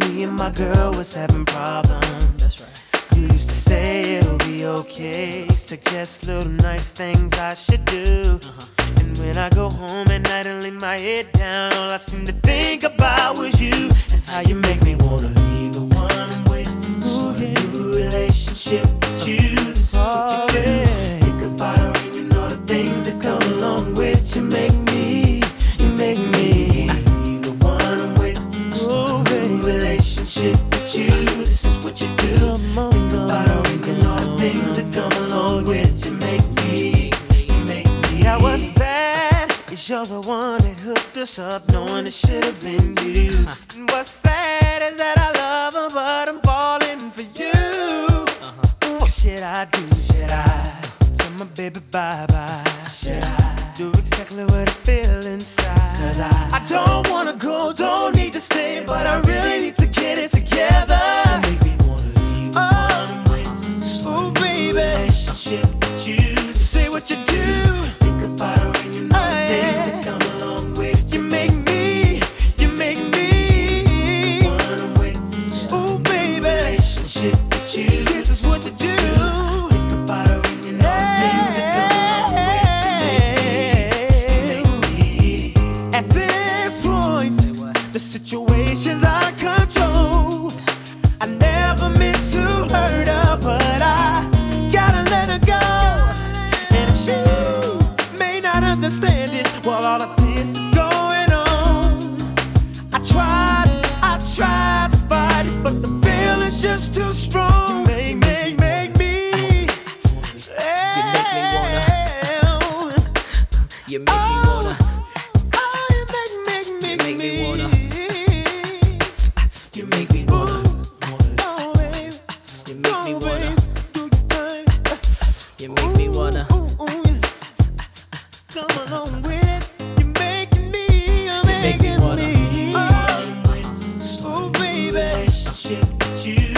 me and my girl was having problems. That's right. You used to say it'll be okay, suggest little nice things I should do. And when I go home at night and lay my head down, all I seem to think about was you and how you make me wanna leave the one I'm with. Start a new relationship with you. This is what you do. Think about her and all the things that come along with you. Make me leave the one I'm with. Start a new relationship with you. This is what you do. Think about her and all the things that come along with you. Make me. Yeah, what's bad is you're the one that hooked us up, knowing it should have been you. And what's sad is that I love her, but I'm falling for you. What should I do? Should I tell my baby bye-bye? Should I do exactly what I feel inside? 'Cause I don't wanna go, don't need to stay, but I really need to get it together. Make me wanna leave the one I'm with. Ooh, baby, relationship with you. Say what you do. Think about her and you know the things that come along with you. Make me one I'm with. Ooh, baby, relationship with you. This is what you do. Think about her and you know the things that come along with you. Make me. At this point, the situation's out of control. I never meant to hurt her, but I gotta let her go. Understand it while all of this is going on. I tried to fight it, but the feeling's just too strong. You make me. You make me wanna. You make me wanna. You make me wanna. Oh, baby. You make me wanna. Do your thing. You make me wanna. Come along with it. You're making me. You're making me. Oh, baby. Relationship with you.